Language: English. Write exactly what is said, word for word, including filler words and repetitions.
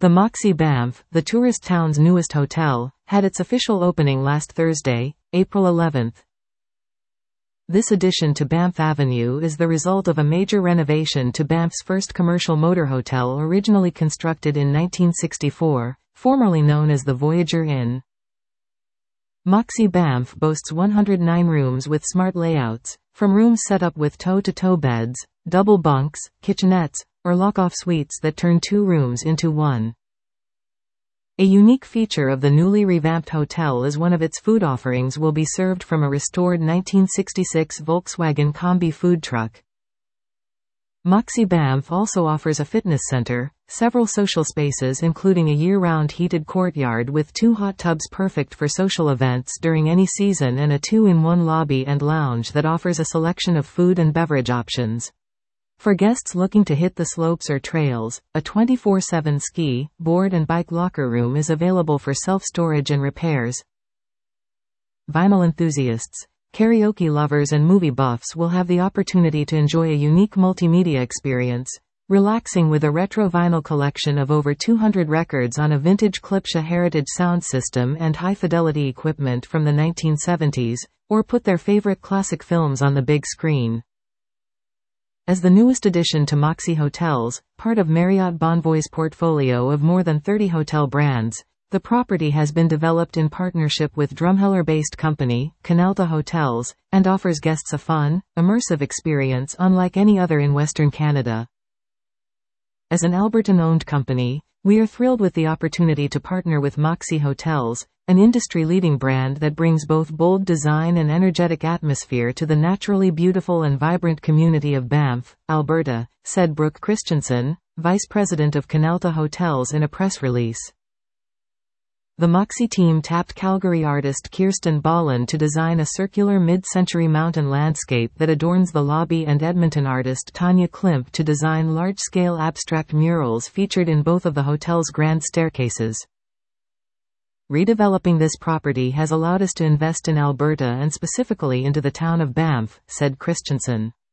The Moxie Banff, the tourist town's newest hotel, had its official opening last Thursday, April eleventh. This addition to Banff Avenue is the result of a major renovation to Banff's first commercial motor hotel, originally constructed in nineteen sixty-four, formerly known as the Voyager Inn. Moxie Banff boasts one hundred nine rooms with smart layouts, from rooms set up with toe-to-toe beds, double bunks, kitchenettes, or lock-off suites that turn two rooms into one. A unique feature of the newly revamped hotel is one of its food offerings will be served from a restored nineteen sixty-six Volkswagen Combi food truck. Moxie Banff also offers a fitness center, several social spaces including a year-round heated courtyard with two hot tubs perfect for social events during any season, and a two-in-one lobby and lounge that offers a selection of food and beverage options. For guests looking to hit the slopes or trails, a twenty-four seven ski, board and bike locker room is available for self-storage and repairs. Vinyl enthusiasts, karaoke lovers and movie buffs will have the opportunity to enjoy a unique multimedia experience, relaxing with a retro vinyl collection of over two hundred records on a vintage Klipsche Heritage sound system and high-fidelity equipment from the nineteen seventies, or put their favorite classic films on the big screen. As the newest addition to Moxie Hotels, part of Marriott Bonvoy's portfolio of more than thirty hotel brands, the property has been developed in partnership with Drumheller-based company, Canalta Hotels, and offers guests a fun, immersive experience unlike any other in Western Canada. As an Albertan-owned company, we are thrilled with the opportunity to partner with Moxie Hotels, an industry-leading brand that brings both bold design and energetic atmosphere to the naturally beautiful and vibrant community of Banff, Alberta, said Brooke Christensen, Vice President of Canalta Hotels in a press release. The Moxie team tapped Calgary artist Kirsten Bolland to design a circular mid-century mountain landscape that adorns the lobby, and Edmonton artist Tanya Klimp to design large-scale abstract murals featured in both of the hotel's grand staircases. Redeveloping this property has allowed us to invest in Alberta and specifically into the town of Banff, said Christensen.